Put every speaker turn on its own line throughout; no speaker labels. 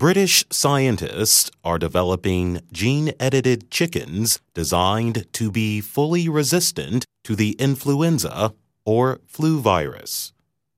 British scientists are developing gene-edited chickens designed to be fully resistant to the influenza or flu virus.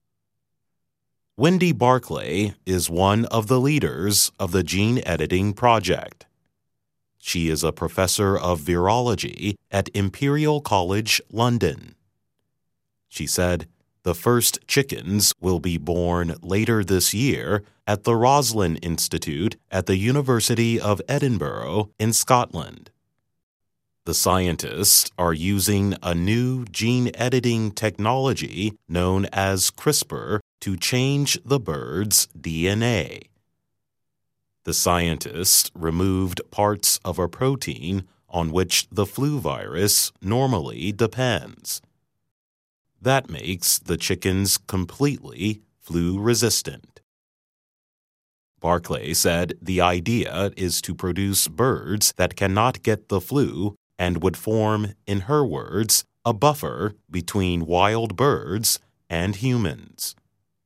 Wendy Barclay is one of the leaders of the gene editing project. She is a professor of virology at Imperial College London. She said, "The first chickens will be born later this year at the Roslin Institute at the University of Edinburgh in Scotland." The scientists are using a new gene editing technology known as CRISPR to change the bird's DNA. The scientists removed parts of a protein on which the flu virus normally depends. That makes the chickens completely flu-resistant. Barclay said the idea is to produce birds that cannot get the flu and would form, in her words, a buffer between wild birds and humans.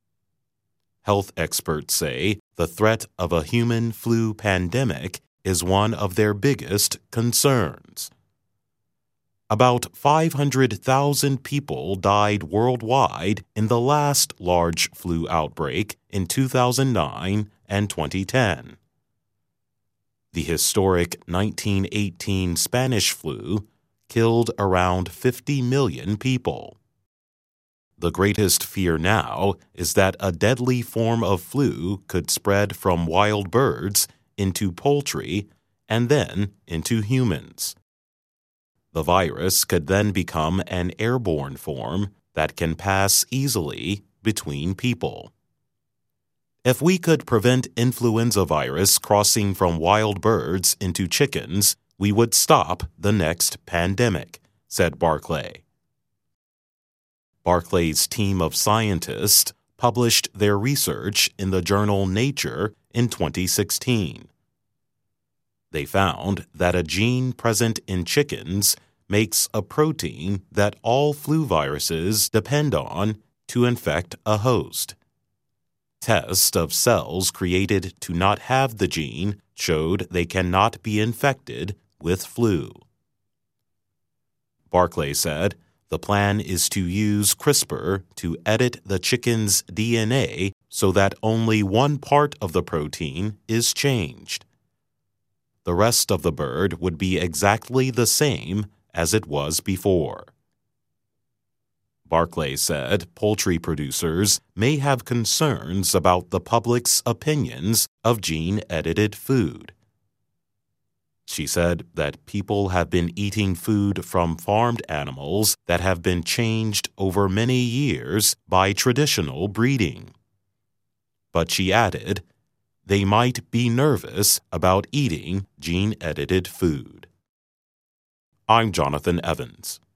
Health experts say the threat of a human flu pandemic is one of their biggest concerns. About 500,000 people died worldwide in the last large flu outbreak in 2009 and 2010. The historic 1918 Spanish flu killed around 50 million people. The greatest fear now is that a deadly form of flu could spread from wild birds into poultry and then into humans. The virus could then become an airborne form that can pass easily between people. If we could prevent influenza virus crossing from wild birds into chickens, we would stop the next pandemic, said Barclay. Barclay's team of scientists published their research in the journal Nature in 2016. They found that a gene present in chickens makes a protein that all flu viruses depend on to infect a host. Tests of cells created to not have the gene showed they cannot be infected with flu. Barclay said, "The plan is to use CRISPR to edit the chicken's DNA so that only one part of the protein is changed. The rest of the bird would be exactly the same as it was before." Barclay said poultry producers may have concerns about the public's opinions of gene-edited food. She said that people have been eating food from farmed animals that have been changed over many years by traditional breeding. But she added, they might be nervous about eating gene-edited food. I'm Jonathan Evans.